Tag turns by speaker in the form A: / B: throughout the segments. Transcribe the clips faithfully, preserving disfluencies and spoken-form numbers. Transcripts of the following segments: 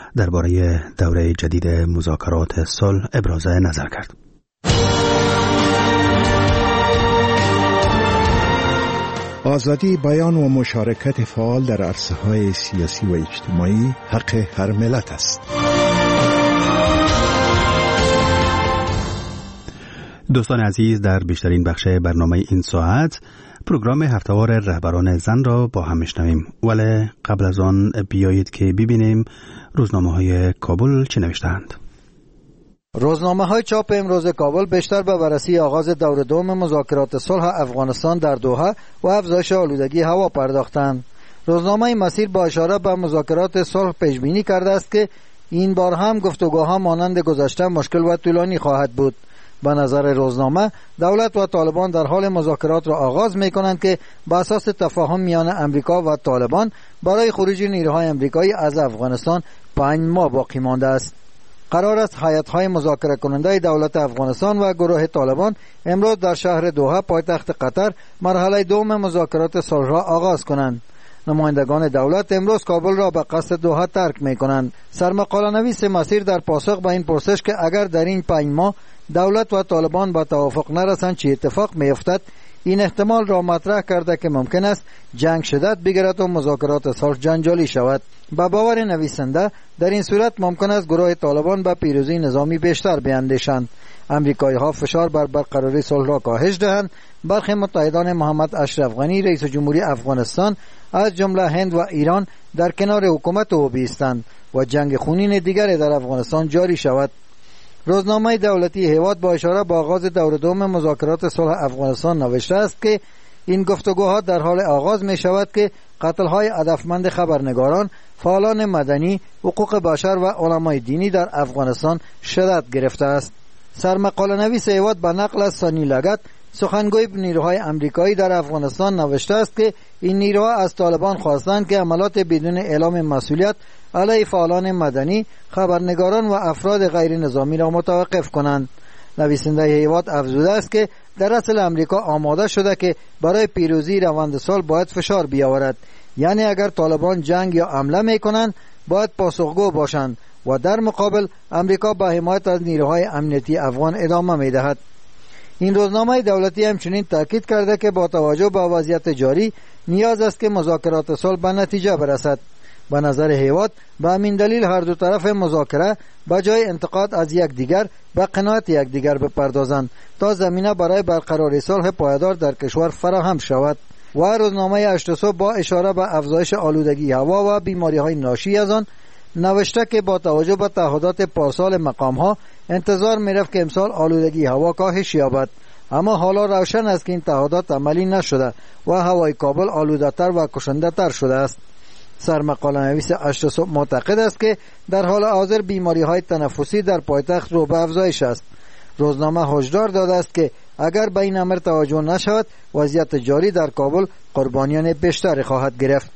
A: درباره دوره جدید مذاکرات صلح ابراز نظر کرد.
B: آزادی بیان و مشارکت فعال در عرصه‌های سیاسی و اجتماعی حق هر ملت است.
A: دوستان عزیز، در بیشترین بخش برنامه این ساعت پروگرام هفته‌وار رهبران زن را با هم میشنویم، ولی قبل از آن بیایید که ببینیم روزنامه‌های کابل چه نوشته‌اند.
C: روزنامه‌های چاپ امروز کابل بیشتر به بررسی آغاز دور دوم مذاکرات صلح افغانستان در دوحه و افزایش آلودگی هوا پرداختند. روزنامه مسیر با اشاره به مذاکرات صلح پیش بینی کرده است که این بار هم گفتگوها مانند گذشته مشکل و طولانی خواهد بود. به نظر روزنامه دولت و طالبان در حال مذاکرات را آغاز می‌کنند که بر اساس تفاهم میان امریکا و طالبان برای خروج نیروهای امریکایی از افغانستان پنج ماه باقی مانده است. قرار است هیئت‌های مذاکره کننده دولت افغانستان و گروه طالبان امروز در شهر دوحه پایتخت قطر مرحله دوم مذاکرات صلح را آغاز کنند. نمایندگان دولت امروز کابل را به قصد دوحه ترک می‌کنند. سرمقاله نویس مسیر در پاسخ به این پرسش که اگر در این پنج ماه دولت و طالبان به توافق نرسند چه اتفاق می‌افتد، این احتمال را مطرح کرده که ممکن است جنگ شدت بگیرد و مذاکرات صلح جنجالی شود. به باور نویسنده در این صورت ممکن است گروه طالبان به پیروزی نظامی بیشتر بیندیشند. امریکایی‌ها فشار بر برقراری صلح را کاهش دهند. برخی متحدان محمد اشرف غنی رئیس جمهوری افغانستان از جمله هند و ایران در کنار حکومت او بایستند و جنگ خونین دیگری در افغانستان جاری شود. روزنامه دولتی هیواد با اشاره به آغاز دور دوم مذاکرات صلح افغانستان نوشته است که این گفتگوها در حال آغاز می شود که قتل‌های هدفمند خبرنگاران، فعالان مدنی، حقوق بشر و علمای دینی در افغانستان شدت گرفته است. سرمقاله نویس هیواد به نقل از سانی لگت سخنگوی نیروهای امریکایی در افغانستان نوشته است که این نیروها از طالبان خواستند که عملات بدون اعلام مسئولیت علیه فعالان مدنی، خبرنگاران و افراد غیر نظامی را متوقف کنند. نویسنده هیواد افزوده است که در اصل امریکا آماده شده که برای پیروزی روند صلح باید فشار بیاورد، یعنی اگر طالبان جنگ یا حمله میکنند باید پاسخگو باشند و در مقابل امریکا به حمایت از نیروهای امنیتی افغان ادامه میدهد. این روزنامه دولتی همچنین تاکید کرده که با توجه به وضعیت جاری نیاز است که مذاکرات صلح به نتیجه برسد. به نظر هیواد به همین دلیل هر دو طرف مذاکره به جای انتقاد از یکدیگر به قناعت یکدیگر بپردازند تا زمینه برای برقراری صلح پایدار در کشور فراهم شود. و روزنامه هشت صبح با اشاره به افزایش آلودگی هوا و بیماری‌های ناشی از آن نوشته که با توجه به تعهدات پارسال مقام‌ها انتظار می‌رفت که امسال آلودگی هوا کاهش یابد، اما حالا روشن است که این تعهدات عملی نشده و هوای کابل آلوده‌تر و کشنده‌تر شده است. سرمقاله نویس هشت صبح معتقد است که در حال حاضر بیماری‌های تنفسی در پایتخت رو به افزایش است. روزنامه هشدار داده است که اگر به این امر توجه نشود وضعیت جاری در کابل قربانیان بیشتری خواهد گرفت.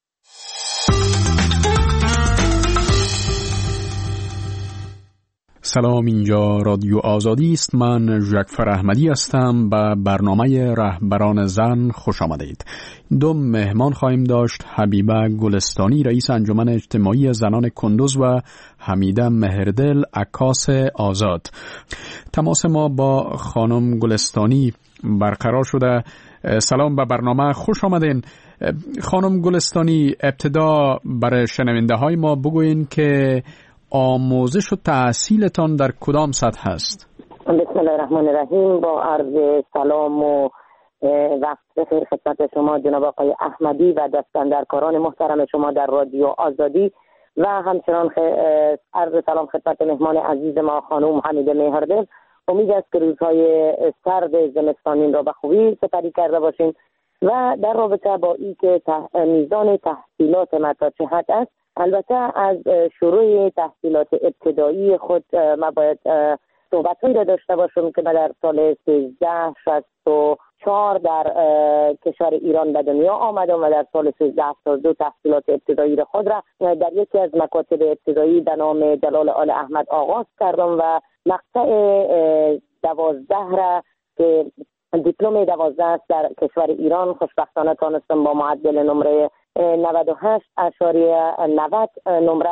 D: سلام، اینجا رادیو آزادی است. من ژکفر احمدی هستم. به برنامه رهبران زن خوش آمدید. دو مهمان خواهیم داشت: حبیبه گلستانی رئیس انجمن اجتماعی زنان کندوز و حمیده مهردل عکاس آزاد. تماس ما با خانم گلستانی برقرار شده. سلام، به برنامه خوش آمدین. خانم گلستانی، ابتدا برای شنونده های ما بگوین که آموزش و تحصیلتان در کدام سطح است؟
E: بسم الله الرحمن الرحیم. با عرض سلام و وقت بخیر خدمت شما جناب آقای احمدی و دستاندرکاران محترم شما در رادیو آزادی و همچنان عرض سلام خدمت مهمان عزیز ما خانم حمیده مهردل. امید است که روزهای سرد زمستانی را به خوبی سپری کرده باشیم و در رابطه با این که میزان تحصیلات ما تا چه حد است. البته از شروع تحصیلات ابتدایی خود ما باید صحبت‌هایی را داشته باشم که من در سال سیزده شصت و چهار در کشور ایران به دنیا آمدم و در سال سیزده هفتاد و دو تحصیلات ابتدایی خود را در یکی از مکاتب ابتدایی به نام جلال آل احمد آغاز کردم و مقطع دوازده را که دیپلم دوازده است در کشور ایران خوشبختانه تانستم با معدل نمره نود و هشت اشاریه نود نمره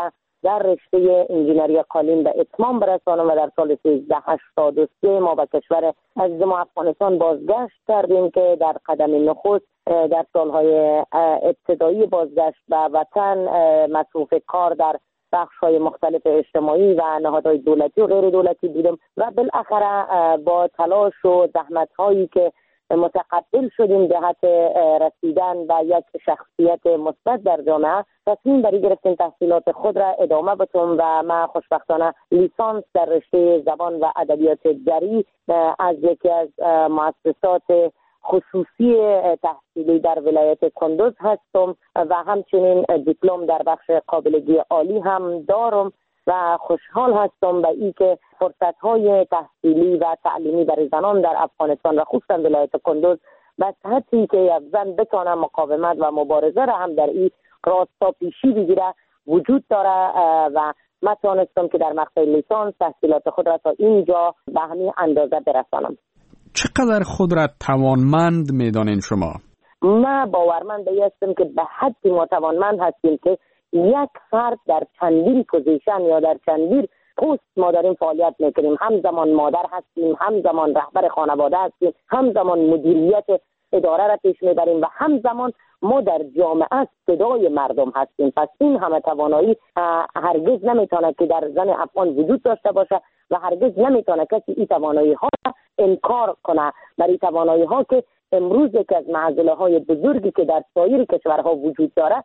E: در رشته انجینری قالین به اتمام برسانم و در سال سیزده هشتاد و سه ما به کشور عزیز ما افغانستان بازگشت کردیم که در قدم نخست در سالهای ابتدایی بازگشت به وطن مصروف کار در بخش‌های مختلف اجتماعی و نهادهای دولتی و غیر دولتی بودیم و بالاخره با تلاش و زحمت‌هایی که متقبل شدیم جهت رسیدن به یک شخصیت مثبت در جامعه تصمیم بری گرفتیم تحصیلات خود را ادامه بدیم و من خوشبختانه لیسانس در رشته زبان و ادبیات جری از یکی از مؤسسات خصوصی تحصیلی در ولایت کندوز هستم و همچنین دیپلم در بخش قابلگی عالی هم دارم و خوشحال هستم به این که فرصت‌های تحصیلی و تعلیمی برای زنان در افغانستان و خصوصا ولایت کندوز به صحتی که یک زن بتونه مقاومت و مبارزه را هم در این راستا پیشی بگیره وجود داره و من توانستم که در مقطع لیسانس تحصیلات خود را تا اینجا به همین اندازه برسانم.
D: چقدر خود را توانمند می‌دانین شما؟
E: من باورمند هستم که به حدی ما توانمند هستیم که یک فرد در چندین پوزیشن یا در چندین پست ما داریم فعالیت میکنیم. همزمان مادر هستیم، همزمان رهبر خانواده هستیم، همزمان مدیریت اداره را پیش میبریم و همزمان ما در جامعه صدای مردم هستیم. پس این همه توانایی هرگز نمیتونه که در زن افغان وجود داشته باشه و هرگز نمیتونه کسی این توانایی ها انکار کنه. برای توانایی ها که امروز یکی از معضله های بزرگی که در سایر کشورها وجود داره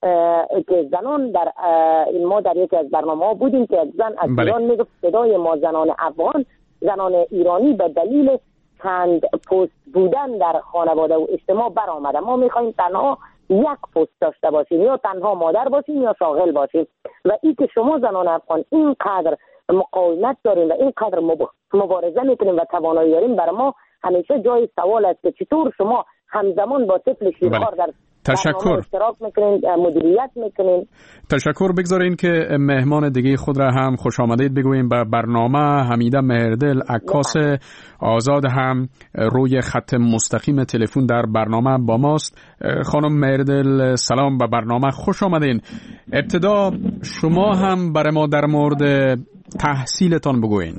E: که زنان در این ما در یکی از برنامه ها بودیم که یک زن از ایران میگفت صدای ما زنان افغان زنان ایرانی به دلیل چند پست بودن در خانواده و اجتماع برآمده. ما میخوایم تنها یک پست داشته باشیم یا تنها مادر باشیم یا شاغل باشیم و این که شما زنان افغان اینقدر مقاومت داریم و اینقدر مبارزه میکنیم و توانایی داریم برای ما همیشه جای سوال است که چطور شما همزمان با طفل شیرخوار در
D: تشکر
E: اشتراک میکنین مدیریت میکنین.
D: تشکر. بگذارین که مهمان دیگه خود را هم خوش آمدید بگوییم به برنامه. حمیده مهردل عکاس آزاد هم روی خط مستقیم تلفن در برنامه با ماست. خانم مهردل سلام به برنامه خوش آمدین. ابتدا شما هم برای ما در مورد تحصیلتان بگوین.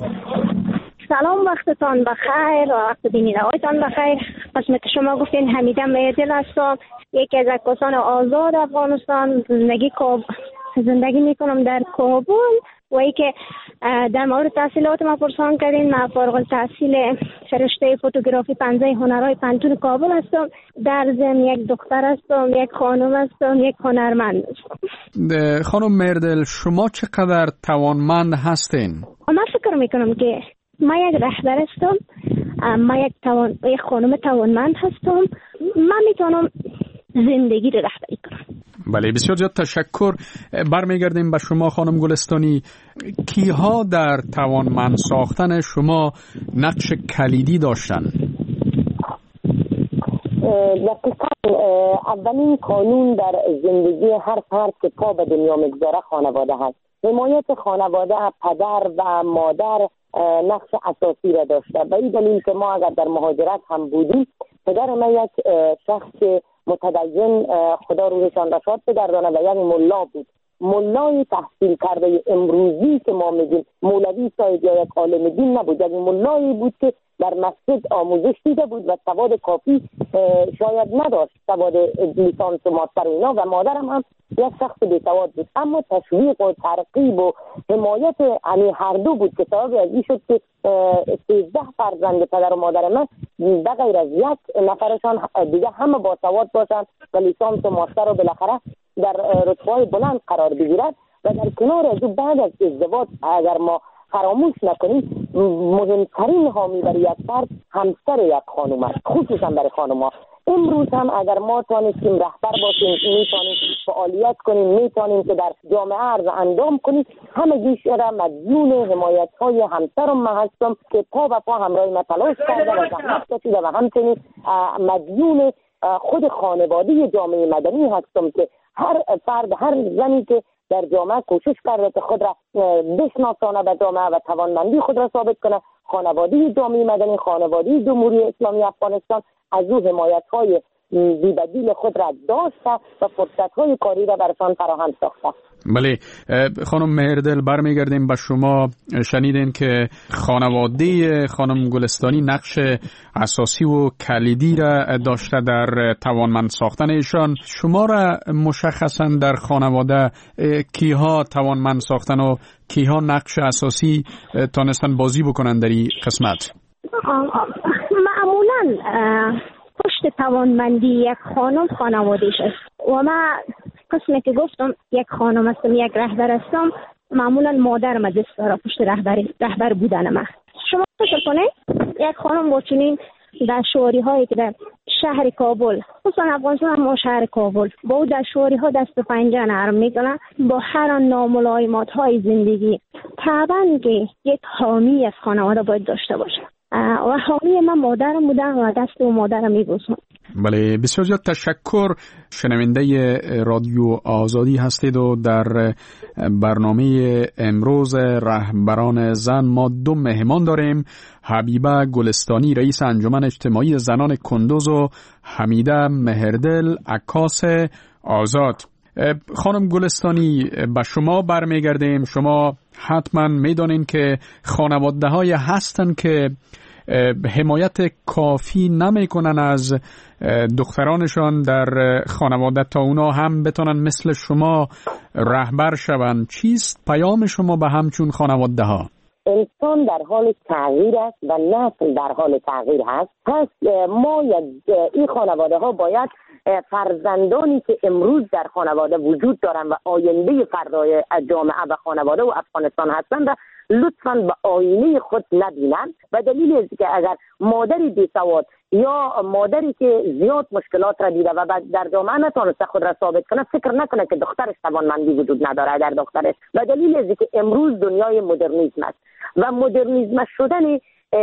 F: سلام، وقتتان بخیر و وقت بینندگانتان بخیر. قسمت شما گفتین حمیده مهردل هستم، یکی از عکاسان آزاد افغانستان. زندگی کاب زندگی میکنم در کابل و ای که در مورد تحصیلات ما پرسان کردین. من فارغ التحصیل رشته فوتوگرافی پنزه هنرهای پنتون کابل هستم. در ضمن یک دختر هستم، یک خانم هستم، یک هنرمند هستم.
D: خانم مهردل شما چقدر توانمند هستین؟
F: من فکر میکنم که ما یک رهبر هستم، ما یک توان یک خانم توانمند هستم. من میتونم زندگی رو رهبری کنم.
D: بله، بسیار زیاد تشکر. برمیگردیم به شما خانم گلستانی. کیها در توانمند ساختن شما نقش کلیدی داشتن؟
E: اولین قانون در زندگی هر فرد که پا به دنیا میگذاره خانواده هست. حمایت خانواده، پدر و مادر نقش اساسی را داشته. به این دلیل که ما اگر در مهاجرت هم بودیم، پدر من یک شخص متدین، خدا روحشان را شاد بگردانه، و یک ملا بود. ملای تحصیل کرده امروزی که ما میگیم مولوی صاحب یا یک عالم دین نبود، یک ملایی بود که در مسجد آموزش دیده بود و سواد کافی شاید نداشت، سواد لیسانس و ماستر اینا، و مادرم هم یک شخص بی‌سواد بود. اما تشویق و ترغیب و حمایت یعنی هر دو بود که سبب از این شد که سیزده فرزند پدر و مادر من به غیر از یک نفرشان دیگه همه با سواد باشند و لیسانس و ماستر رو بالاخره در رتبه‌های بلند قرار بگیرد. و در کنار از بعد از ازدواج اگر ما فراموش نکنیم، مهمترین حامی برای یک فرد همسر یک خانم است، خصوصا برای خانم‌ها. امروز هم اگر ما توانستیم رهبر باشیم، میتونیم فعالیت کنیم، میتونیم که در جامعه عرض اندام کنیم، همگیش را مدیون حمایت‌های همسرم من هستم که پا به پا همراه من تلاش کرده و زحمت کشیده، و همچنین مدیون خود خانواده جامعه مدنی هستم که هر فرد، هر زنی که در جامعه کوشش کرده که خود را بشناسانه به جامعه و توانمندی خود را ثابت کنه، خانواده جامعه مدنی، خانواده جمهوری اسلامی افغانستان از او حمایت‌های بی‌بدیل خود را داشته و فرصت‌های کاری را برشان فراهم ساخته.
D: بله خانم مهردل، برمیگردیم به شما. شنیدین که خانواده خانم گلستانی نقش اساسی و کلیدی را داشته در توانمند ساختن ایشان. شما را مشخصا در خانواده کیها توانمند ساختن و کیها نقش اساسی تانستن بازی بکنن در این قسمت؟
F: معمولا پشت توانمندی یک خانم خانوادهش است و من قسمی که گفتم یک خانم هستم، یک رهبر هستم، معمولا مادرم دست داره پشت رهبر رهبر بودن من. شما فکر کنید یک خانم با چنین دشواری هایی که در شهر کابل، خصوصا افغانستان ما شهر کابل، با او دشواری ها دست و پنجه نرم میکنه، با هر ناملایمات های زندگی، طبعا که یک حامی از خانواده باید داشته باشه و حامی من مادرم بودن و دست و مادرم میبوسم.
D: بله، بسیار زیاد تشکر. شنونده رادیو آزادی هستید و در برنامه امروز رهبران زن ما دو مهمان داریم: حبیبه گلستانی رئیس انجمن اجتماعی زنان کندوز و حمیده مهردل عکاس آزاد. خانم گلستانی، به شما برمیگردیم. شما حتما میدانین که خانواده های هستن که حمایت کافی نمی کنن از دخترانشان در خانواده تا اونا هم بتونن مثل شما رهبر شون. چیست پیام شما به همچون خانواده ها؟
E: انسان در حال تغییر است و نسل در حال تغییر هست. پس ما یک این خانواده ها باید فرزندانی که امروز در خانواده وجود دارن و آینده فردای جامعه و خانواده و افغانستان هستند لطفاً به آینه خود نبینن، و دلیل است که اگر مادری بی‌سواد یا مادری که زیاد مشکلات را دیده و در جامعه نتونسته خود را ثابت کنه فکر نکنه که دخترش توانمندی وجود نداره در دخترش. و دلیل است که امروز دنیای مدرنیسم است و مدرنیسم شدن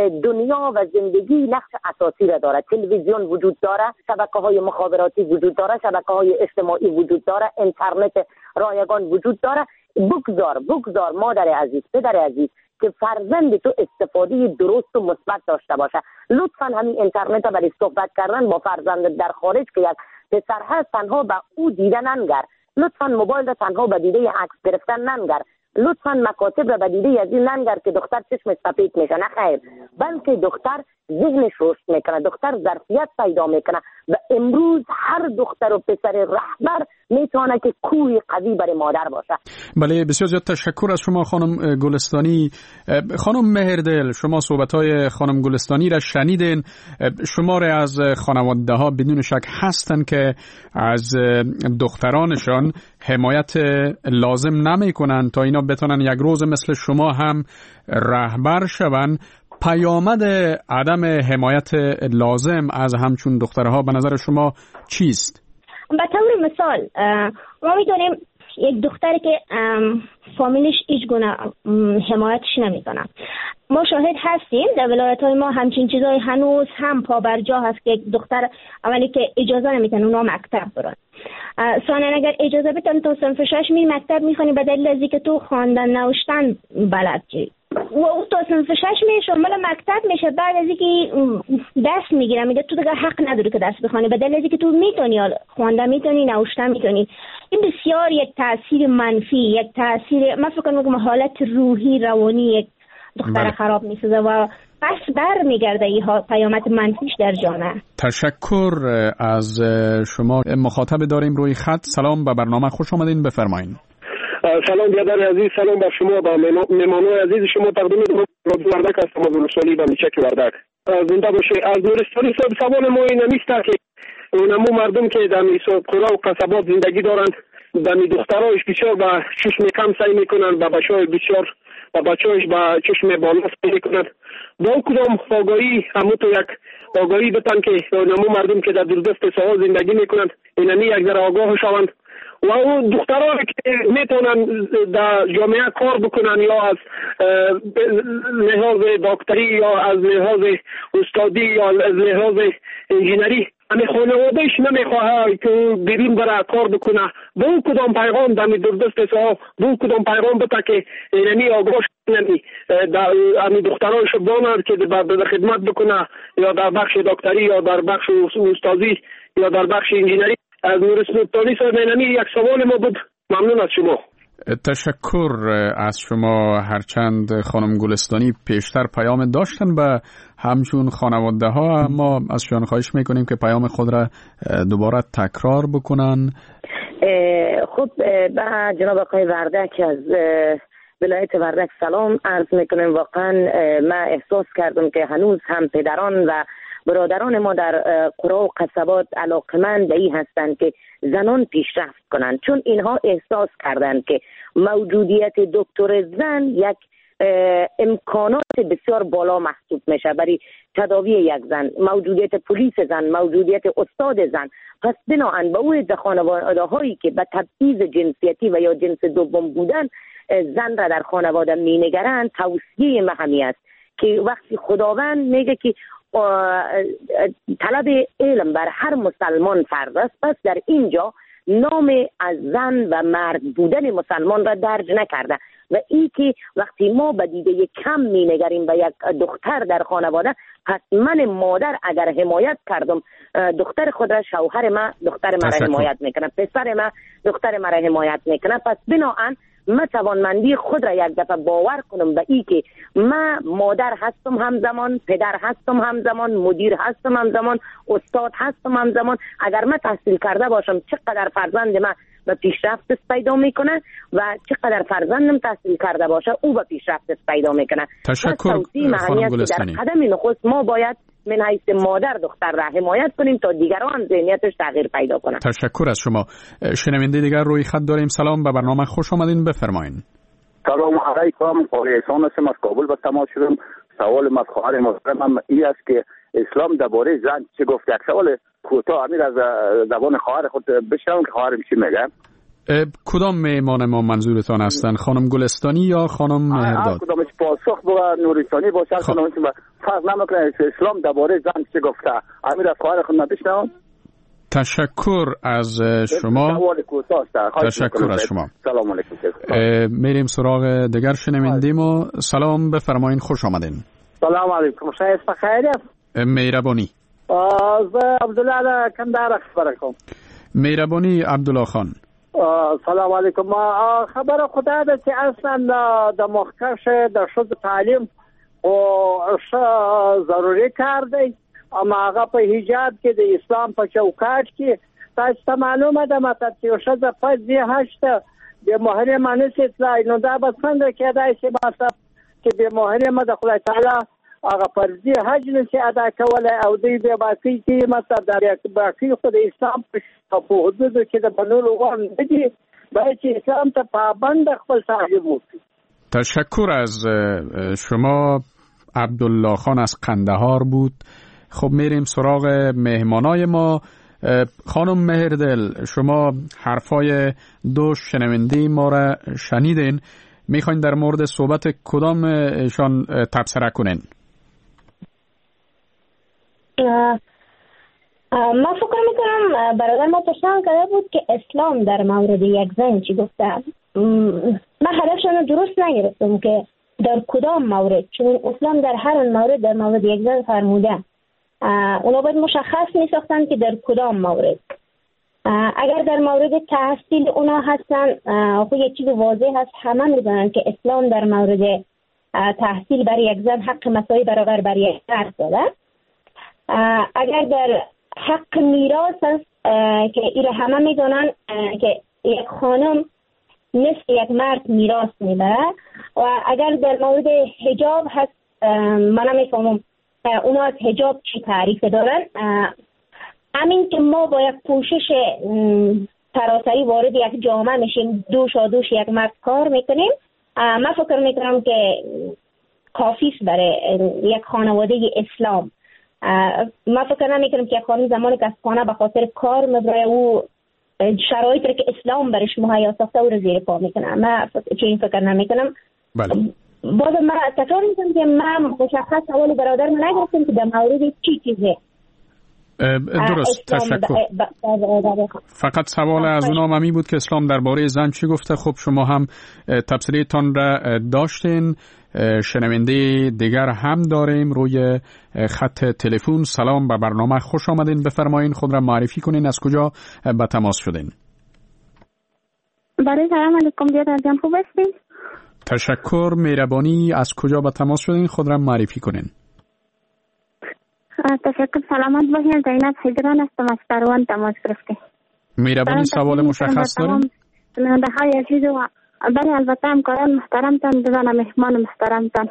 E: دنیا و زندگی نقش اساسی را داره. تلویزیون وجود داره، شبکه‌های مخابراتی وجود داره، شبکه‌های اجتماعی وجود داره، اینترنت رایگان وجود داره. بگذار بگذار مادر عزیز، پدر عزیز، که فرزند تو استفاده درست و مثبت داشته باشه. لطفاً همین اینترنت را برای صحبت کردن با فرزند در خارج که یک پسر هست تنها به او دیده ننگر. لطفاً موبایل را تنها به دیده عکس گرفتن ننگر. لطفاً مکاتب را به دیده از این ننگر که دختر چشم سفید میشه. نه خیر، بلکه دختر ذهنش رشد میکنه، دختر ظرفیت پیدا میکنه و امروز هر دختر و پسر رهبر میتونه که کوهی قوی برای مادر باشه.
D: بله، بسیار زیاد تشکر از شما خانم گلستانی. خانم مهردل، شما صحبت‌های خانم گلستانی را شنیدین. شماره از خانواده ها بدون شک هستن که از دخترانشان حمایت لازم نمی کنن تا اینا بتونن یک روز مثل شما هم رهبر شون. پیامد عدم حمایت لازم از همچون دخترها به نظر شما چیست؟
F: به طور مثال ما میدونیم یک دختری که فامیلش هیچ گونه حمایتش نمیکنه. ما شاهد هستیم در ولایت‌های ما همچین چیزای هنوز هم پابرجا هست که یک دختر اولی که اجازه نمیتن اونا مکتب برن، ثانیا اگر اجازه بدن تو صنف شش می مکتب میخونی به دلیل از اینکه تو خواندن نوشتن بلد چی و او تا صنف شش میشه مال مکتب میشه، بعد از اینکه دست میگیره میگه تو دیگه حق نداری که دست بخونی به دلیل از اینکه تو میتونی خواندن میتونی نوشتن میتونی. این بسیار یک تاثیر منفی، یک تاثیر من فکر میکنم حالت روحی روانی یک دختر بله. خراب میسازه و پس بر میگرده این پیامد منفیش در جامعه. تشکر
D: از شما. مخاطب داریم روی خط. سلام، به برنامه خوش آمدین، بفرمایید.
G: سلام برادر عزیز، سلام بر شما و مهمانان عزیز شما. تقدیم رادیو وردک هستم از نورستانی و میچک وردک. زنده باشه. از نورستانی صاحب سوال ما این نیست که اونمو مردم که در میساب قرا و قصبات زندگی دارند در می دخترایش بسیار با چشم کم سعی میکنند و بچه‌های بسیار و بچه‌هاش با چشم بالا سعی میکنند. با کدام آگاهی همون تو یک آگاهی بتن که اونمو مردم که در دوردست ساحل زندگی میکنند اینمی یک ذره آگاه شوند و اون دخترانی که میتونن در جامعه کار بکنن یا از لحاظ دکتری یا از لحاظ استادی یا از لحاظ انجینری همه خانوادهش نمیخواه که بیرون برای کار بکنه. به اون کدام پیغام در دوردست ساحل به اون کدام پیغام بده که اینمی آگاه نمی در امی دخترانش بانند که در خدمت بکنه یا در بخش دکتری یا در بخش استادی یا در بخش انجینری. از نورستانی صاحب اینمی یک سوال ما بود. ممنون از شما.
D: تشکر از شما. هرچند خانم گلستانی پیشتر پیام داشتن به همچون خانواده ها، اما از شما خواهش میکنیم که پیام خود را دوباره تکرار بکنن.
E: خب به جناب آقای وردک از ولایت وردک سلام عرض میکنم. واقعا من احساس کردم که هنوز هم پدران و برادران ما در قرى و قصبات علاقمند به این هستند که زنان پیشرفت کنند، چون اینها احساس کردند که موجودیت دکتر زن یک امکانات بسیار بالا محسوب میشه برای تداوی یک زن، موجودیت پلیس زن، موجودیت استاد زن. پس بناهن به او خانواده هایی که به تبعیض جنسیتی و یا جنس دوم بودن زن را در خانواده می نگرند، توصیه مهمی است که وقتی خداوند میگه که طلب علم بر هر مسلمان فرض است، پس در اینجا نام از زن و مرد بودن مسلمان را درج نکرده و این که وقتی ما به دیده کم می نگریم به یک دختر در خانواده، پس من مادر اگر حمایت کردم دختر خود را، شوهر ما دختر ما را حمایت میکنه، پسر ما دختر ما را حمایت میکنه. پس بناهن من توانمندی خود را یک دفعه باور کنم به ای که من مادر هستم همزمان، پدر هستم همزمان، مدیر هستم همزمان، استاد هستم همزمان. اگر من تحصیل کرده باشم چقدر فرزند من به پیشرفت پیدا میکنه و چقدر فرزندم تحصیل کرده باشه او به پیشرفت پیدا میکنه.
D: تشکر خانم گلستانی.
E: در قدم نخست ما باید من حیث مادر دختر را حمایت کنیم تا دیگران ذهنیتش تغییر پیدا کنه.
D: تشکر از شما. شنونده دیگر روی خط داریم. سلام، به برنامه خوش آمدین، بفرمایید.
H: سلام علیکم، قاری احسان هستم، از کابل به تماس شدم. سوال از خواهر محترمم این است که اسلام درباره زن چه گفته؟ یک سوال کوتاه امیر از زبان خواهر خود بشنوم که خواهرم چی میگه.
D: کدام میهمان ما منظورتان هستن؟ خانم گلستانی یا خانم مهرداد؟
H: کدامش پاسخ با نوریستانی باشه، کدامش فرق نمیکنه. اسلام درباره زن چه گفته؟ امیر از خواهر خود بشنوم.
D: تشکر از شما. تشکر از شما.
H: سلام علیکم.
D: میریم سراغ دیگر شنوندیم و سلام، بفرمایید، خوش آمدین.
I: سلام علیکم، شایست بخیر است.
D: مهربانی.
I: از عبدالله کندهار خبر کوم.
D: مهربانی عبدالله خان.
I: سلام علیکم. خبر خدا ده چې اصلا د مخکش د شذ تعلیم او ضروری کار دی، اما هغه په حجاب کې د اسلام په چوکاټ کې تاسو ته معلومه ده ماته چې شذ په دې هشته د محرمه نشي تلای، نو دا به څنګه کېدای شي ماته چې د محرمه د خدای تعالی هغه فرضي حج نشي ادا کولای او دوی به باقي کې مطلب د باقي خو د اسلام په حدودو کې د بنولو وان دي، باید چې اسلام ته پابند خپل تعلیم وکړي.
D: تشکر از شما. عبدالله خان از قندهار بود. خب میریم سراغ مهمانای ما. خانم مهردل، شما حرفای دو شنونده ما را شنیدین، میخواین در مورد صحبت کدام ایشان تبصره کنین؟
F: من فکر میکنم برادر ما پرسان کرده بود که اسلام در مورد یک زن چی گفته. من هدفشان درست نگرفتم که در کدام مورد، چون اسلام در هر مورد در مورد یک زن فرموده. اونا باید مشخص میساختن که در کدام مورد. اگر در مورد تحصیل اونا هستن خب یک چیز واضح هست، همه میدونن که اسلام در مورد تحصیل برای یک زن حق مساوی برابر برای یک مرد داده. اگر در حق میراث هست که ایره همه میدونن که یک خانم نصف یک مرد میراث میبره. و اگر در مورد حجاب هست من نمیفهمم اونا از حجاب چی تعریف دارن. همین که ما با یک پوشش سراسری وارد یک جامعه میشیم، دوش و دوش یک مرد کار میکنیم، من فکر میکنم که کافی است برای یک خانواده اسلام. من فکر نمیکنم که یک خانم زمانی که از خانه به خاطر کار میبره او شرایطی که اسلام برش مهیا ساخته او رو زیر پا میکنه. من چنین فکر نمیکنم.
D: بله.
F: باز من تکرار میکنم که من مشخص سوال برادر من نگرفتم که در مورد چی چیزه.
D: درست، تشکر. فقط سوال از اونام همی بود که اسلام درباره زن چی گفته. خب شما هم تبصره تان را داشتین. شنونده دیگر هم داریم روی خط تلفن. سلام، به برنامه خوش آمدین، بفرمایین، خود را معرفی کنین، از کجا به تماس شدین؟
F: برای سلام علیکم دیگر جان، خوب هستین؟
D: تشکر. مهربانی از کجا به تماس شدین خود را معرفی کنین؟
F: تشکر. سلامت باشین. زینب حیدران هستم از کاروان تماس گرفتیم.
D: مهربانی سوال مشخص دارین؟
F: شنونده های عزیز و بله البته همکاران محترمتان، دوستان مهمان محترمتان،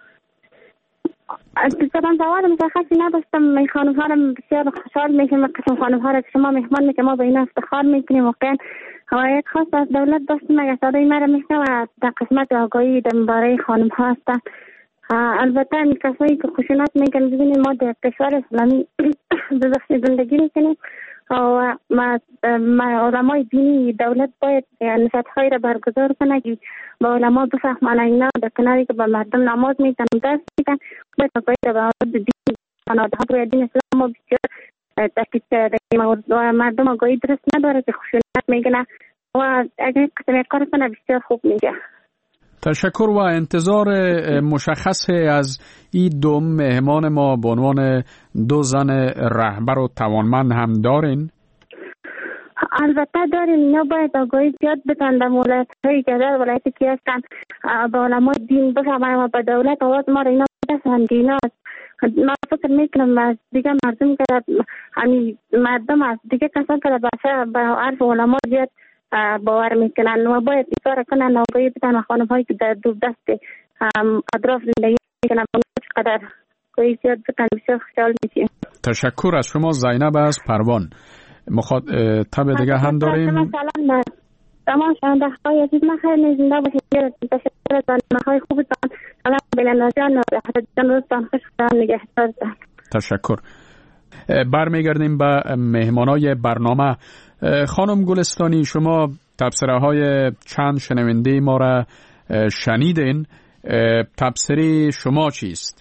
F: دوستان سوال مشخصی نداشتم. می خانم ها را بسیار خوشحال میشم قسم خانم ها را که شما مهمان میکنیم، ما به این افتخار میکنیم. واقعا حمایت خاص از دولت داشتیم اگر صدای مرا میشنم و در قسمت آگاهی درباره خانم ها هستن. البته این کسایی که خشونت میکنن، ببینید ما در کشور اسلامی بزخشی زندگی میکنیم و ما علمای دینی دولت باید نصیحت‌هایی را برگزار کنه که با علما بفهمانه اینا در کناری که با مردم نماز میتن درس میتن باید آگاهی را به آورد دین خانواده ها باید دین اسلام ما بسیار تشکیل کرده و مردم آگاهی درست نداره که خشونت میکنه و اگر قسم کار کنه بسیار خوب میگه.
D: تشکر و انتظار مشخص از این دو مهمان ما به عنوان دو زن رهبر و توانمند هم دارین؟
F: البته داریم. اینا باید آگاهی زیاد بدن در ولایت‌هایی که در ولایتی که هستن به علمای دین بفهمن و به دولت آواز ما را اینا بدن. اینا ما فکر میکنم از دیگه مردم که همین مردم از دیگه کسان که به عرف علما زیاد باور میکنن و باید این کار کنن، آگاهی بدن و خانم هایی که در دور دست اطراف زندگی میکنن چقدر آگاهی زیاد بدن بسیار خوشحال میشیم.
D: تشکر از شما. زینب از پروان. مخاطب دیگه هم داریم.
F: سلام تمام شنونده های عزیز، من خیلی نزنده باشید. تشکر از برنامه های خوبتان. سلام بلند جان و حضرت جان روزتان خوش خدا نگهدارتان.
D: تشکر. برمیگردیم به مهمانای برنامه. خانم گلستانی، شما تبصره های چند شنونده ما را شنیدین. تبصره شما چیست؟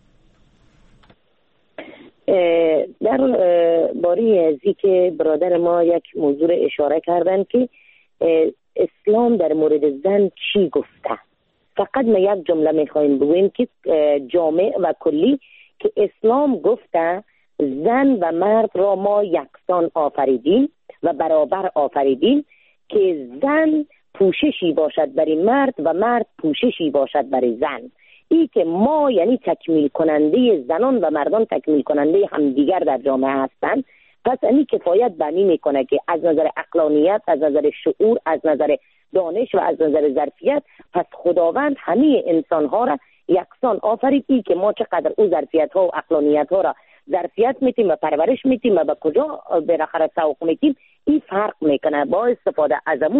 E: در باری ازی که برادر ما یک موضوع اشاره کردن که اسلام در مورد زن چی گفته. فقط ما یک جمله میخوایم بگویم که جامع و کلی که اسلام گفته زن و مرد را ما یکسان آفریدیم و برابر آفریدیم که زن پوششی باشد برای مرد و مرد پوششی باشد برای زن. ای که ما یعنی تکمیل کننده زنان و مردان تکمیل کننده همدیگر در جامعه هستند. پس این کفایت بنی میکنه که از نظر عقلانیت، از نظر شعور، از نظر دانش و از نظر ظرفیت پس خداوند همه انسان ها را یکسان آفرید. ای که ما چقدر او ظرفیت ها و عقلانیت ها را ظرفیت میتیم و پرورش میتیم و به کجا بالاخره سوق میتیم، این فرق میکنه با استفاده از امو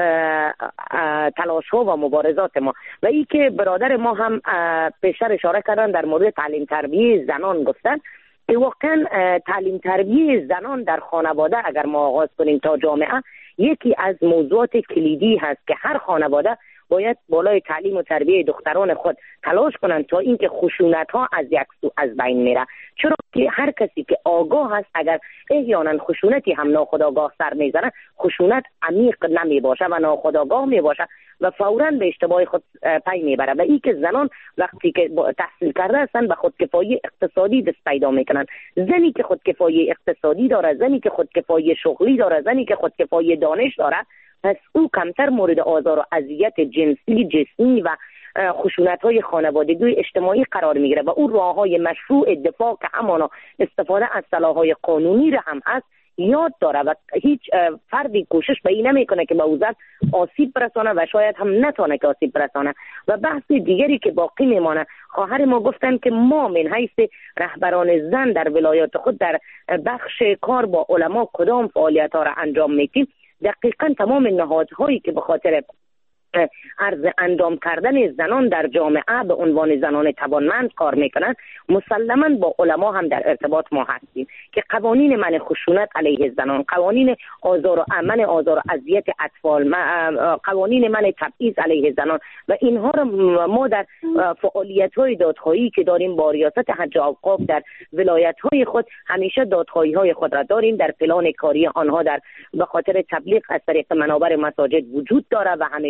E: تلاش ها و مبارزات ما. و ای که برادر ما هم پیشتر اشاره کردن در مورد تعلیم تربیه زنان گفتن که واقعا تعلیم تربیه زنان در خانواده اگر ما آغاز کنیم تا جامعه یکی از موضوعات کلیدی هست که هر خانواده باید بالای تعلیم و تربیه دختران خود تلاش کنند تا اینکه خشونت ها از یک سو از بین میره. چرا که هر کسی که آگاه هست اگر احیانا خشونتی هم ناخودآگاه سر میزنه، خشونت عمیق نمی باشه و ناخودآگاه می باشه و فوراً به اشتباه خود پی میبره. و این که زنان وقتی که تحصیل کرده هستن به خودکفایی اقتصادی دست پیدا میکنن. زنی که خودکفایی اقتصادی داره، زنی که خودکفایی شغلی داره، زنی که خودکفایی دانش داره، پس او کمتر مورد آزار و اذیت جنسی، جسمی و خشونت‌های خانوادگی اجتماعی قرار میگیره و او راه‌های مشروع دفاع که همانا استفاده از سلاح‌های قانونی را هم هست یاد داره و هیچ فردی کوشش به این نمیکنه که به او زن آسیب برسانه و شاید هم نتونه که آسیب برسانه. و بحث دیگری که باقی میمانه، خواهر ما گفتن که ما من حیث رهبران زن در ولایات خود در بخش کار با علما کدام فعالیت‌ها را انجام میدیم. دقیقاً تمام نهادهایی که به خاطر عرض انجام کردن زنان در جامعه به عنوان زنان توانمند کار میکنند مسلماً با علما هم در ارتباط ما هستیم که قوانین منع خشونت علیه زنان، قوانین آزار و منع آزار و اذیت اطفال، قوانین منع تبعیض علیه زنان و اینها را ما در فعالیت‌های دادخواهی که داریم با ریاست حج و اوقاف در ولایت‌های خود همیشه دادخواهی‌های خود را داریم. در پلان کاری آنها در به خاطر تبلیغ از طریق منابر مساجد وجود داره و همیشه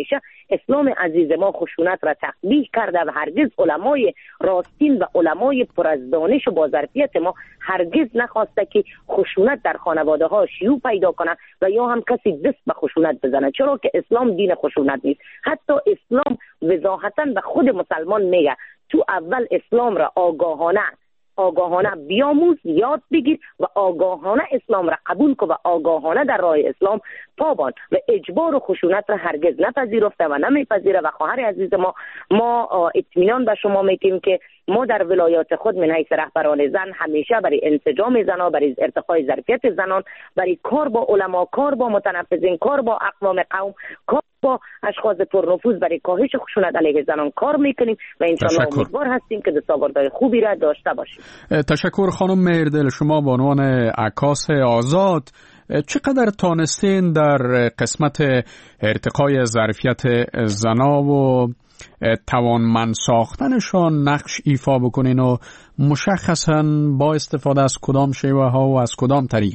E: اسلام عزیز ما خشونت را تقبیح کرده و هرگز علمای راستین و علمای پر از دانش و با ظرفیت ما هرگز نخواسته که خشونت در خانواده ها شیوع پیدا کنه و یا هم کسی دست به خشونت بزنه، چرا که اسلام دین خشونت نیست. حتی اسلام وضاحتاً به خود مسلمان میگه تو اول اسلام را آگاهانه آگاهانه بیاموز، یاد بگیر و آگاهانه اسلام را قبول کن و آگاهانه در راه اسلام پابان و اجبار و خشونت را هرگز نپذیرفته و نمیپذیره. و خواهر عزیز ما ما اطمینان به شما میتیم که ما در ولایات خود من حیث رهبران زن همیشه برای انسجام زنان، برای ارتقای ظرفیت زنان، برای کار با علما، کار با متنفذین، کار با اقوام قوم، کار با اشخاص پرنفوذ برای کاهش خشونت علیه زنان کار میکنیم و انشاءالله امیدوار هستیم که دستاوردهای خوبی را داشته باشیم.
D: تشکر خانم مهردل. شما به عنوان عکاس آزاد چقدر تانستین در قسمت ارتقای ظرفیت زنا و توانمند ساختنشان نقش ایفا بکنین و مشخصاً با استفاده از کدام شیوه ها و از کدام طریق؟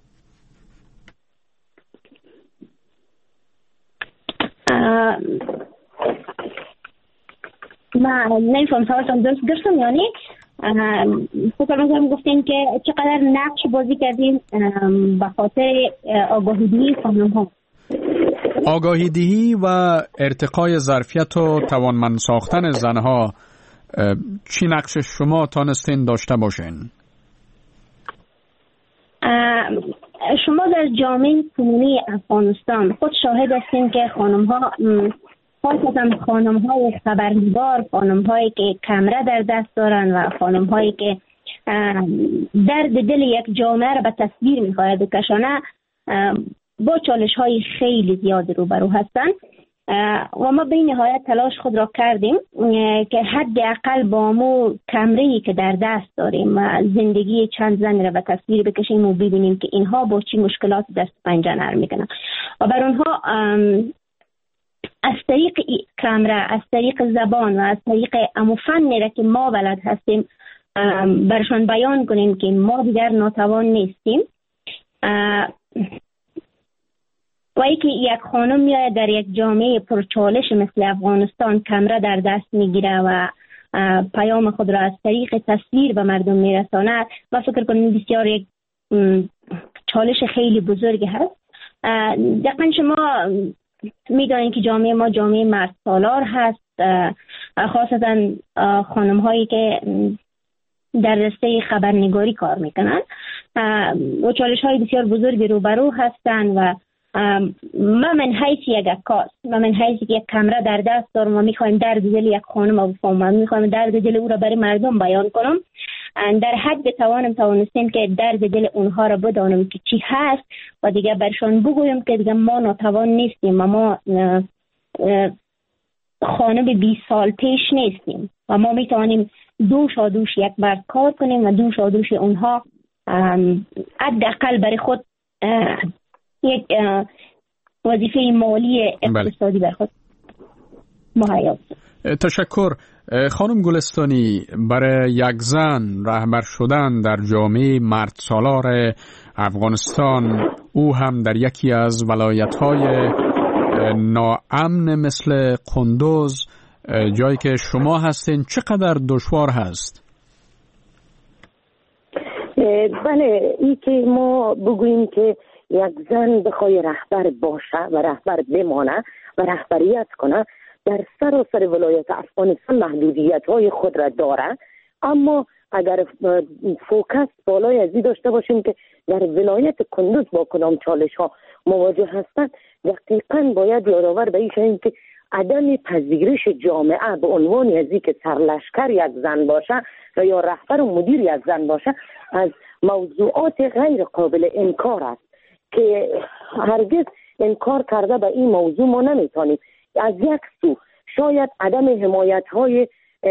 F: من نمیفهم سوالتون درست گرفتم. یعنی فکر میکنم گفتین که چقدر نقش بازی کردیم به خاطر آگاهی دهی خانم ها.
D: آگاهی دهی و ارتقای ظرفیت و توانمند ساختن زنها چی نقش شما تانستین داشته باشین؟
F: شما در جامعه کنونی افغانستان خود شاهد هستین که خانم ها، خاصتا خانم های خبرنگار، خانم هایی که کمره در دست دارن و خانم هایی که درد دل یک جامعه را به تصویر میخواهد بکشانه با چالش های خیلی زیاد روبرو هستن و ما به نهایت تلاش خود را کردیم که حداقل با مو کمره‌ای که در دست داریم و زندگی چند زن را به تصویر بکشیم و ببینیم که اینها با چی مشکلات دست پنجه نرم میکنن و بر اونها از طریق کمره، از طریق زبان و از طریق امو فنی را که ما بلد هستیم برشان بیان کنیم که ما دیگر ناتوان نیستیم. و اینکه یک خانم میاد در یک جامعه پرچالش مثل افغانستان کمره در دست میگیره و پیام خود را از طریق تصویر به مردم میرساند و فکر کنیم بسیار یک چالش خیلی بزرگی هست. دقیقا شما میدانید که جامعه ما جامعه مرد سالار هست، خاصتا خانم هایی که در رشته خبرنگاری کار میکنن و چالش های بسیار بزرگی روبرو هستن و ما من حیث یک عکاس، ما من حیث یک کمره در دست دارم و میخوایم درد دل یک خانم و بفهمم، میخوایم درد دل او را برای مردم بیان کنم، در حد توانم توانستیم که درد دل اونها را بدانم که چی هست و دیگه برشان بگویم که دیگه ما ناتوان نیستیم و ما خانم بیست سال پیش نیستیم و ما میتوانیم دوش و دوش یک مرد کار کنیم و دوش و دوش اونها حداقل برای خود یک وظیفه مالی اقتصادی بر خود مهیا.
D: تشکر. خانم گلستانی، برای یک زن رهبر شدن در جامعه مرد سالار افغانستان، او هم در یکی از ولایت‌های ناامن مثل قندوز، جایی که شما هستین، چقدر دشوار هست؟
E: بله، این که ما بگوییم که یک زن بخوای رهبر باشه و رهبر بمانه و رهبریت کنه در سراسر ولایت افغانستان محدودیت های خود را داره، اما اگر فوکس بالای ازی داشته باشیم که در ولایت کندوز با کدام چالش ها مواجه هستند، دقیقاً باید یادآور به این شویم که عدم پذیرش جامعه به عنوان ازی که سرلشکر یک زن باشه و یا رهبر و مدیر یک زن باشه از موضوعات غیر قابل انکار است که هرگز انکار کرده به این موضوع ما نمیتونیم. از یک سو شاید عدم حمایت های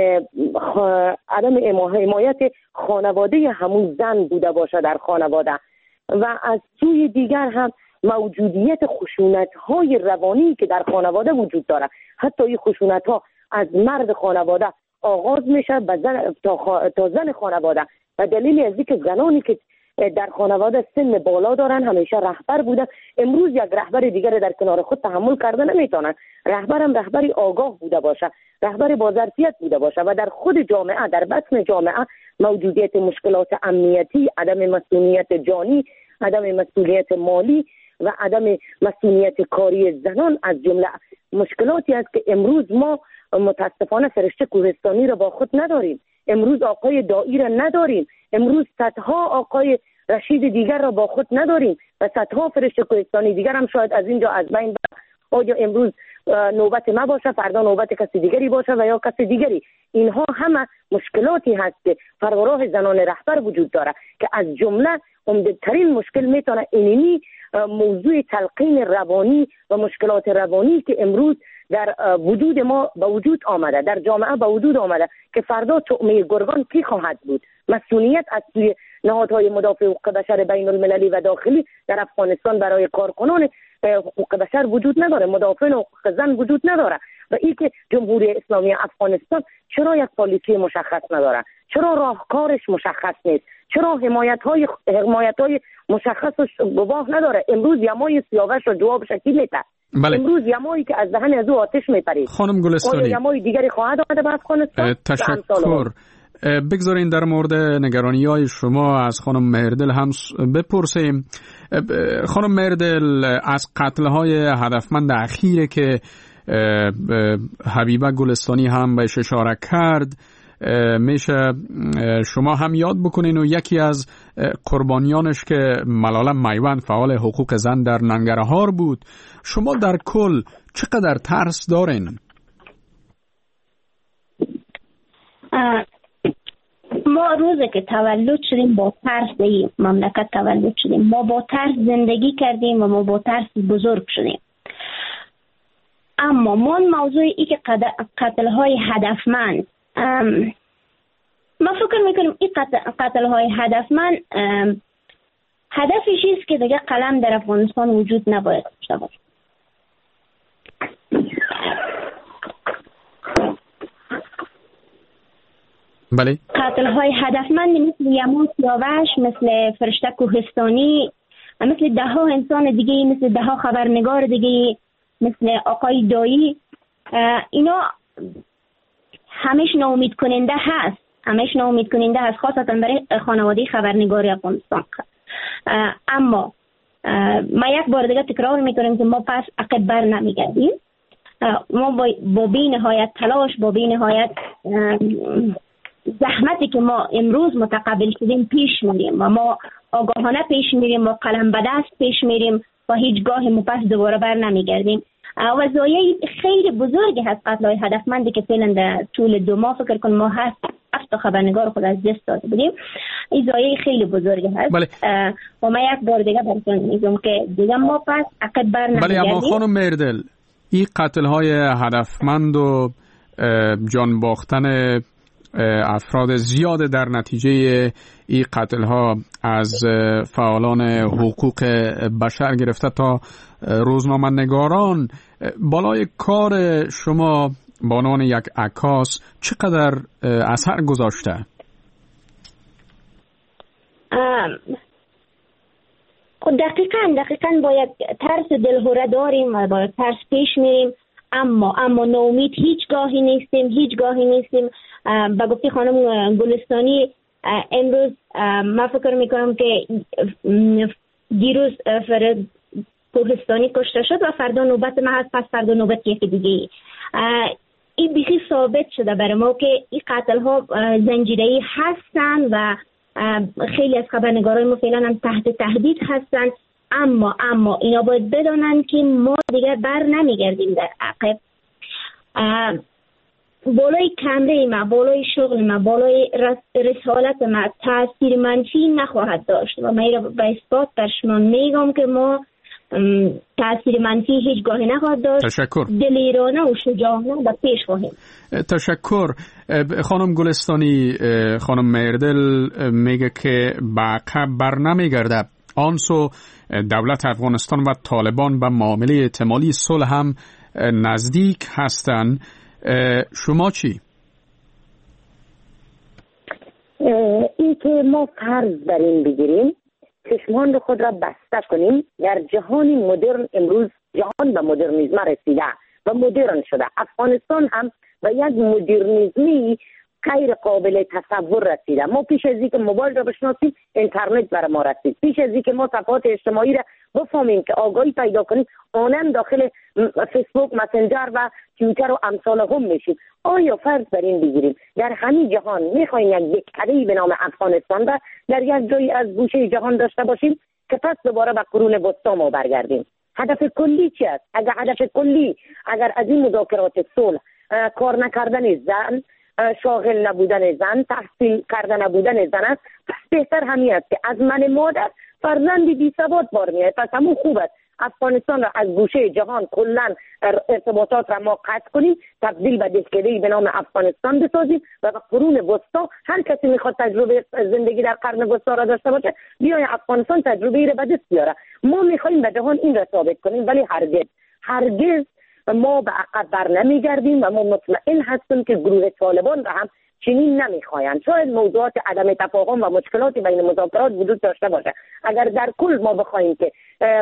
E: عدم حمایت خانواده همون زن بوده باشه در خانواده و از سوی دیگر هم موجودیت خشونت های روانی که در خانواده وجود داره. حتی این خشونت ها از مرد خانواده آغاز میشه به زن تا, خ... تا زن خانواده و دلیل از اینکه زنانی که در خانواده سن بالا دارن، همیشه رهبر بودن. امروز یک رهبر دیگر در کنار خود تحمل کرده نمیتونن. رهبرم رهبری آگاه بوده باشه، رهبر با ظرفیت بوده باشه و در خود جامعه، در بطن جامعه موجودیت مشکلات امنیتی، عدم مسئولیت جانی، عدم مسئولیت مالی و عدم مسئولیت کاری زنان از جمله مشکلاتی است که امروز ما متاسفانه فرشته کوهستانی را با خود نداریم. امروز آقای دایی را نداریم. امروز صدها آقای رشید دیگر را با خود نداریم و صدها فرشته کوهستانی دیگر هم شاید از اینجا از بین بره. آیا امروز نوبت ما باشه، فردا نوبت کسی دیگری باشه و یا کسی دیگری. اینها همه مشکلاتی هست که فراراه زنان رهبر وجود داره که از جمله عمده‌ترین مشکل میتونه اینی موضوع تلقین روانی و مشکلات روانی که امروز در وجود ما به وجود آمده، در جامعه به وجود آمده که فردا طعمه گرگان کی خواهد بود. مسئولیت از سوی نهادهای مدافع حقوق بشر بین المللی و داخلی در افغانستان برای کارکنان حقوق بشر وجود نداره، مدافعین حقوق زن وجود نداره. و این که جمهوری اسلامی افغانستان چرا یک پالیسی مشخص نداره، چرا راهکارش مشخص نیست، چرا حمایت های حمایت های مشخصش گواه نداره. امروز یمای سیاوش رو جواب شکل میده.
D: بله.
E: امروز یمایی که از دهن از او آتش میپرید،
D: خانم گلستانی،
E: یمای دیگری خواهد آمده به افغانستان.
D: تشکر. بگذارین در مورد نگرانی های شما از خانم مهردل هم بپرسیم. خانم مهردل، از قتل های هدفمند اخیره که حبیبه گلستانی هم بهش اشاره کرد میشه شما هم یاد بکنین و یکی از قربانیانش که ملاله میوند فعال حقوق زن در ننگرهار بود. شما در کل چقدر ترس دارین؟
F: ما روزی که تولد شدیم با ترس این مملکت تولد شدیم، ما با ترس زندگی کردیم و ما با ترس بزرگ شدیم. اما من موضوع ای که قتل های هدفمند، ما فکر میکنیم این قتل های هدفمند هدفش است که دیگه قلم در افغانستان وجود نباید داشته باشه.
D: بله.
F: قتل های هدفمند مثل یما سیاوش، مثل فرشته کوهستانی، مثل ده ها انسان دیگه، مثل ده ها خبرنگار دیگه، مثل آقای دایی، اینا همش ناامید کننده هست، همش ناامید کننده هست، خاصتا برای خانواده خبرنگار افغانستان. اما ما یک بار دیگه تکرار میکنیم که ما پس عقب بر نمیگردیم. ما با بی نهایت تلاش، با بی نهایت زحمتی که ما امروز متقبل شدیم پیش میریم و ما آگاهانه پیش میریم و قلم به دست پیش میریم و هیچگاه ما پس دوباره بر نمیگردیم. و زایه خیلی بزرگی هست قتل های هدفمندی که فعلا در طول دو ماه فکر کن ما هست هفت خبرنگار خود از دست داده بودیم. این زایه خیلی بزرگی هست.
D: بله.
F: و ما یک بار دیگه براتون میگم که دیگه ما پس عقب بر نمیگردیم.
D: بله، اما خانم مهردل، این قتل های هدفمند و جان باختن افراد زیاد در نتیجه این قتل ها از فعالان حقوق بشر گرفته تا روزنامه‌نگاران، بالای کار شما به عنوان یک عکاس چقدر اثر گذاشته؟
F: دقیقاً دقیقاً باید ترس دلهوره داریم و باید ترس پیش میریم، اما اما ناامید هیچگاهی نیستیم، هیچگاهی نیستیم. با گفتی خانم گلستانی، امروز من فکر میکنم که دیروز فرد کوهستانی کشته شد و فردا نوبت ما هست، پس فردا نوبت یکی دیگه. این بیخی ثابت شده برای ما که این قتل ها زنجیره‌ای هستن و خیلی از خبرنگارای ما فعلا هم تحت تهدید هستن. اما اما اینا باید بدانن که ما دیگر بر نمیگردیم در عقب. بالای کمره ما، بالای شغل ما، بالای رسالت ما تاثیر منفی نخواهد داشت و من را به اثبات در شما میگم که ما تاثیر منفی هیچگاهی نخواهد داشت.
D: تشکر.
F: دلیرانه و شجاعانه به پیش خواهیم.
D: تشکر. خانم گلستانی، خانم مهردل میگه که به عقب بر نمیگرده. آنسو دولت افغانستان و طالبان به معامله احتمالی صلح هم نزدیک هستند. شما چی؟
E: این که ما فرض بر این بگیریم چشمان خود را بسته کنیم. در جهان مدرن امروز جهان به مدرنیسم رسیده و مدرن شده. افغانستان هم به یک مدرنیسمی غیر قابل تصور رسیده. ما پیش از اینکه موبایل را بشناسیم اینترنت بر ما رسید. پیش از اینکه ما صفحات اجتماعی را بفهمیم که آگاهی پیدا کنیم آنم داخل فیسبوک، مسنجر و توییتر و امثال هم میشیم. آیا فرض بر این بگیریم در همین جهان میخوایم یک دکتری به نام افغانستان را در یک جایی از گوشه جهان داشته باشیم که پس دوباره به قرون وسطا ما برگردیم؟ هدف کلی چی است؟ اگر هدف کلی اگر از این مذاکرات صلح کار نکردن زن، شاغل نبودن زن، تحصیل کردن نبودن زن است، پس بهتر همین است که از من مادر فرزند بی ثبات بار میاد. پس همون خوب است افغانستان را از گوشه جهان کلا ارتباطات را ما قطع کنیم، تبدیل به دهکده‌ای به نام افغانستان بسازیم و به قرون وسطا هر کسی میخواد تجربه زندگی در قرن وسطا را داشته باشه بیای افغانستان تجربه ای را به دست بیاره. ما میخوایم به جهان این را ثابت کنیم، ولی هرگز هرگز ما به عقب بر نمیگردیم و ما مطمئن هستیم که گروه طالبان را هم چنین نمیخواین. شاید موضوعات عدم تفاهم و مشکلاتی بین مذاکرات وجود داشته باشه. اگر در کل ما بخوایم که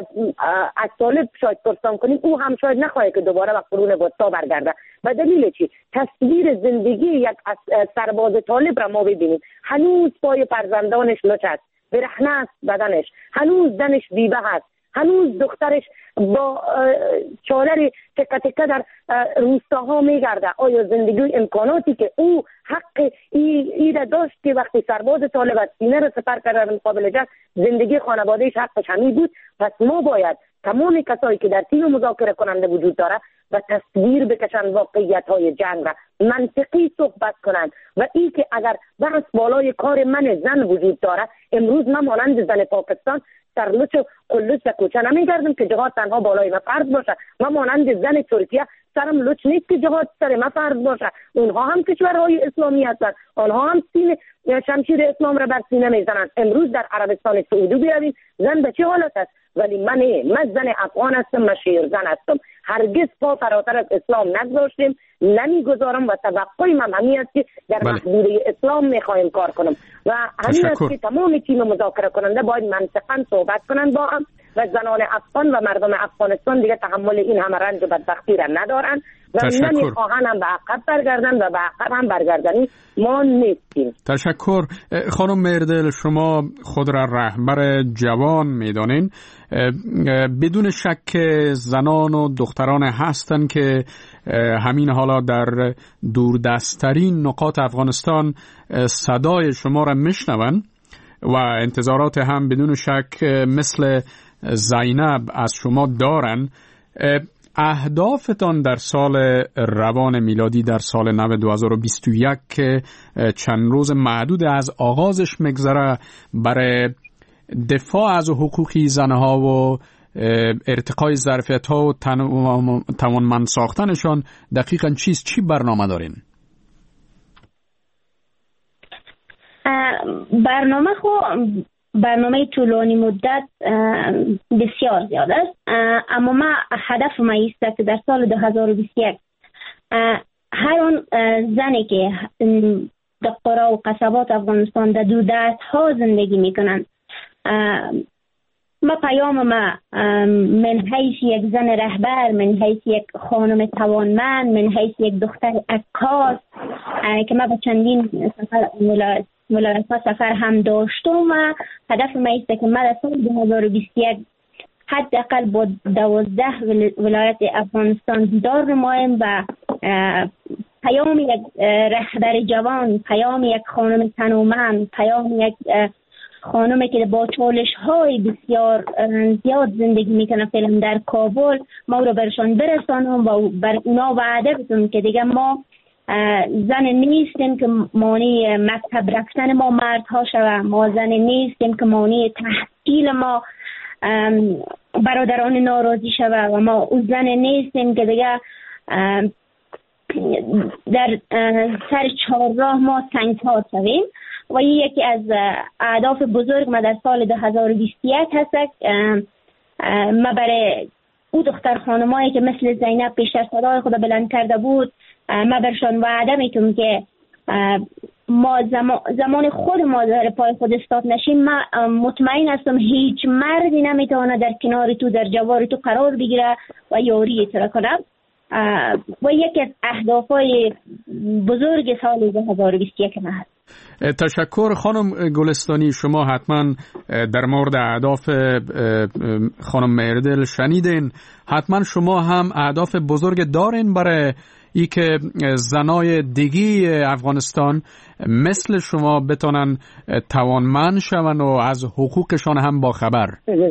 E: از طالب شاید پرسان کنیم، او هم شاید نخواهد که دوباره به قرون وسطا برگرده. به دلیل چی؟ تصویر زندگی یک سرباز طالب را ما ببینیم. هنوز پای فرزندانش لچ است، برهنه است بدنش، هنوز زنش بیبه هست، هنوز دخترش با چادر تکه تکه در روستاها میگرده. آیا زندگی امکاناتی که او حق ای, ای را داشت که وقتی سرباز طالب از سینه را سپر کرده در مقابل جنگ زندگی خانوادهش حقش همین بود؟ پس ما باید تمام کسایی که در تیم مذاکره کننده وجود داره و تصویر بکشن واقعیت های جنگ را، منطقی صحبت کنند و این که اگر بحث بالای کار من زن وجود داره، امروز من مانند زن پاکستان سرلوچ و قلوچ و کوچه نمیگردم که جهاد تنها بالای من فرض باشه. من مانند زن ترکیه سرم لوچ نیست که جهاد سر من فرض باشه. اونها هم کشورهای اسلامی هستند، آنها هم سینه شمشیر اسلام را بر سینه میزنند. امروز در عربستان سعودی بیایید زن به چه حالت است؟ ولی من من زن افغان هستم، من شیر زن هستم. هرگز پا فراتر از اسلام نگذاشتیم، نمیگذارم و توقعی من همین است که در محدوده اسلام میخوایم کار کنم و همین است که تمام تیم مذاکره کننده باید منطقاً صحبت کنند با هم و زنان افغان و مردم افغانستان دیگه تحمل این همه رنج و بدبختی را ندارن و نمیخواهند هم به عقب برگردن و به عقب هم برگردنی ما نیستیم.
D: تشکر. خانم مردل، شما خود را رهبر جوان میدانین. بدون شک زنان و دختران هستند که همین حالا در دوردستترین نقاط افغانستان صدای شما را میشنون و انتظارات هم بدون شک مثل زینب از شما دارن. اهدافتان در سال روان میلادی در سال نو دو هزار و بیست و یک که چند روز معدود از آغازش مگذره، برای دفاع از حقوقی زنها و ارتقای ظرفیت‌ها و توانمند ساختنشان دقیقاً چیست؟ چی برنامه دارین؟
F: برنامه خو برنامه طولانی مدت بسیار زیاد است، اما ما هدف ما است که در سال دو هزار و بیست و یک هر اون زنی که در قرى و قصبات افغانستان در دو دست ها زندگی میکنند، ما پیام ما من حیث یک زن رهبر، من حیث یک خانم توانمند، من حیث یک دختر عکاس که ما با چندین سفر ولایت ها سفر هم داشتم و هدف ما است که ما در سال دو هزار و بیست و یک حداقل با دوازده ولایت افغانستان دیدار نماییم و پیام یک رهبر جوان، پیام یک خانم تنومند، پیام یک خانمی که با چالش های بسیار زیاد زندگی میکنه فعلا در کابل، ما رو برشان برسانم و بر اونا وعده بدم که دیگه ما زن نیستیم که مانی مکتب رفتن ما مردها شوه، ما زن نیستیم که مانی تحصیل ما برادران ناراضی شوه و ما او زن نیستیم که دیگه در سر چهارراه ما سنگ‌ها شویم. و این یکی از اهداف بزرگ ما در سال دو هزار و بیست و یک هست. ما برای او دختر خانمایی که مثل زینب پیشتر صدای خود بلند کرده بود، ما برشان وعده میتونم که ما زمان, زمان خود ما در پای خود استاد نشیم، من مطمئن هستم هیچ مردی نمیتونه در کنار تو در جوار تو قرار بگیره و یاری تو را کنه. و یکی از اهدافهای بزرگ سال دو هزار و بیست و یک ما هست.
D: تشکر خانم گلستانی. شما حتما در مورد اهداف خانم مهردل شنیدین. حتما شما هم اهداف بزرگ دارین برای ای که زنای دیگی افغانستان مثل شما بتونن توانمند شون و از حقوقشان هم با خبر.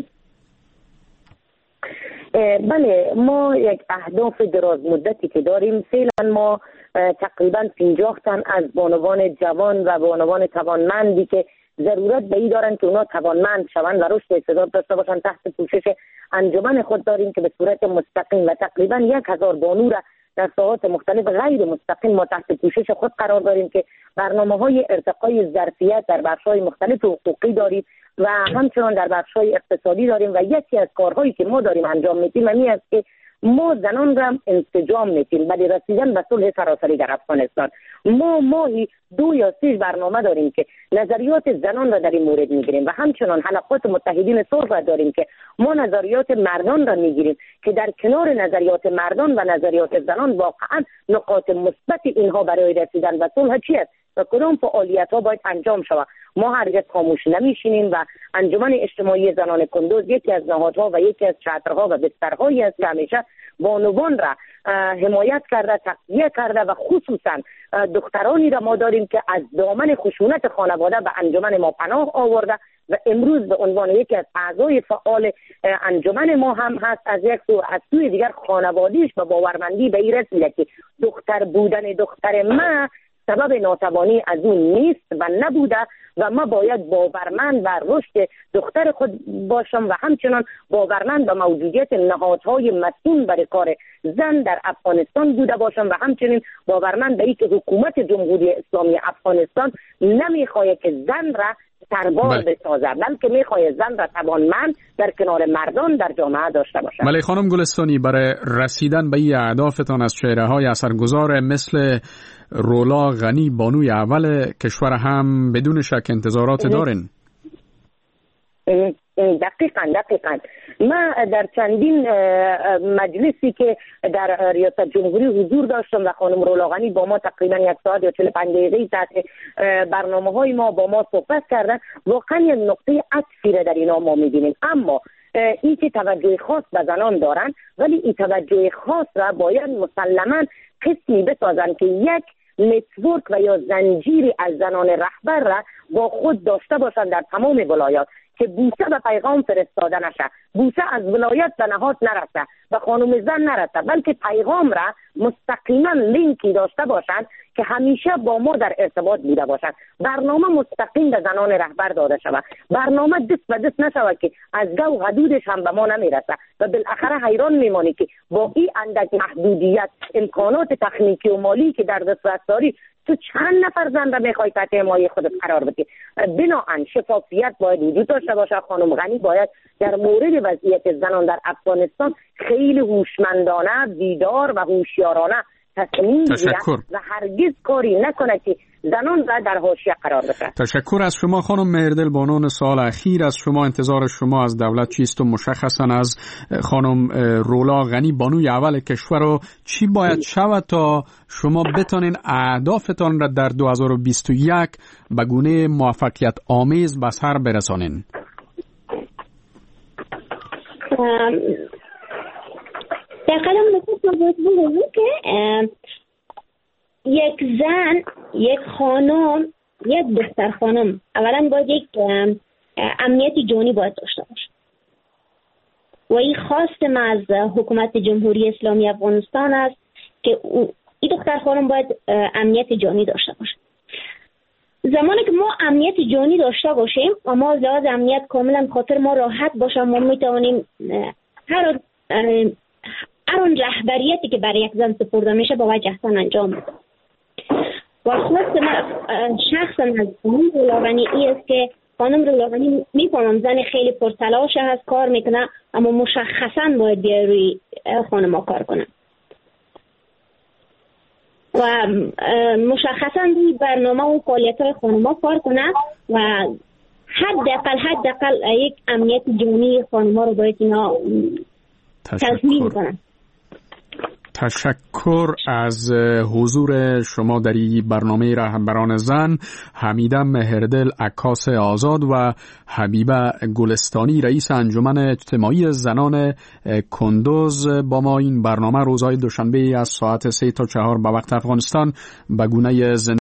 E: بله، ما یک اهداف دراز مدتی که داریم. فعلا ما تقریبا پنجاه تن از بانوان جوان و بانوان توانمندی که ضرورت به این دارن که اونا توانمند شوند و رشد استعداد داشته باشن تحت پوشش انجمن خود داریم که به صورت مستقیم و تقریبا یک هزار بانو را در ساحات مختلف غیر مستقیم ما تحت پوشش خود قرار داریم که برنامه‌های ارتقای ظرفیت در بخش‌های مختلف حقوقی داریم و همچنان در بخش‌های اقتصادی داریم. و یکی از کارهایی که ما داریم انجام میدیم همین است که ما زنان را انسجام میدیم برای رسیدن به صلح سراسری در افغانستان. ما ماهی دو یا سه برنامه داریم که نظریات زنان را در این مورد میگیریم و همچنان حلقات متحدین صلح را داریم که ما نظریات مردان را میگیریم که در کنار نظریات مردان و نظریات زنان واقعا نقاط مثبت اینها برای رسیدن به صلح چی است و کدام فعالیت ها باید انجام شود. ما هرگز خاموش نمیشینیم و انجمن اجتماعی زنان کندوز یکی از نهادها و یکی از چترها و بسترهایی است که همیشه بانوان را حمایت کرده، تقویه کرده و خصوصا دخترانی را ما داریم که از دامن خشونت خانواده به انجمن ما پناه آورده و امروز به عنوان یکی از اعضای فعال انجمن ما هم هست. از یک سو از سوی دیگر خانوادیش به باورمندی به این رسیده که دختر بودن دختر ما سبب ناتوانی از اون نیست و نبوده و ما باید باورمند بر رشد دختر خود باشم و همچنان باورمند به موجودیت نهادهای مسئول برای کار زن در افغانستان بوده باشم و همچنین باورمند به اینکه حکومت جمهوری اسلامی افغانستان نمیخواهد که زن را سرباز بسازه بلکه میخواهد زن را توانمند در کنار مردان در جامعه داشته باشد.
D: بله خانم گلستانی، برای رسیدن به این اهدافتان از چهره‌های اثرگذار مثل رولا غنی بانوی اول کشور هم بدون شک انتظارات دارین؟
E: دقیقاً دقیقاً من در چندین مجلسی که در ریاست جمهوری حضور داشتم و خانم رولا غنی با ما تقریبا یک ساعت یا چهل و پنج دقیقه تحت برنامه های ما با ما صحبت کردن. واقعا یک نقطه عطفی را در اینا ما میبینیم، اما این که توجه خاص به زنان دارن ولی این توجه خاص را باید مسلماً قسمی بسازن که یک نتورک و یا زنجیری از زنان رهبر را با خود داشته باشند در تمام ولایات که بوسه به پیغام فرستاده نشه، بوسه از ولایت به نهاد نرسه و خانم زن نرسه، بلکه پیغام را مستقیما لینکی داشته باشند که همیشه با ما در ارتباط بوده باشند. برنامه مستقیم به زنان رهبر داده شود، برنامه دست به دست نشود که از گو حدودش هم به ما نمیرسه و بالاخره حیران میمانی که با این اندک محدودیت امکانات تکنیکی و مالی که در دست داری تو چند نفر زن را میخوای تحت حمایه خودت قرار بدی. بناهن شفافیت باید وجود داشته باشه. خانم غنی باید در مورد وضعیت زنان در افغانستان خیلی هوشمندانه، بیدار و هوشیارانه تصمیم بگیره و هرگز کاری نکنه که زنان را در حاشیه قرار بده.
D: تشکر از شما خانم مهردل بانون. سال اخیر از شما انتظار شما از دولت چیست و مشخصا از خانم رولا غنی بانوی اول کشور رو چی باید شود تا شما بتونین اهدافتان را در دو هزار و بیست و یک به گونه موفقیت آمیز به سر برسانین؟
F: در قدم نخست باید بگویم که یک زن، یک خانم، یک دختر خانم اولا باید یک امنیت جانی باید داشته باشه و این خواست ما از حکومت جمهوری اسلامی افغانستان است که این دختر خانم باید امنیت جانی داشته باشه. زمانی که ما امنیت جانی داشته باشیم و ما لحاظ امنیت کاملا خاطر ما راحت باشه، ما میتوانیم هر هر اون رهبریتی که برای یک زن سپرده میشه با وجه احسان انجام بده. و خواست من شخصا از خانم رولا غنی ای است که خانم رولا غنی میفهمم زن خیلی پرتلاش هست، کار میکنه، اما مشخصا باید بیا روی خانم ها کار کنه. و مشخصا روی برنامه و فعالیت‌های خانم‌ها کار کنه و حداقل حداقل یک امنیت جمعی خانم‌ها رو باید اینا تضمین کنن.
D: تشکر از حضور شما در این برنامه رهبران زن. حمیده مهردل عکاس آزاد و حبیبه گلستانی رئیس انجمن اجتماعی زنان کندوز با ما این برنامه روزهای دوشنبه از ساعت سه تا چهار به وقت افغانستان به گونه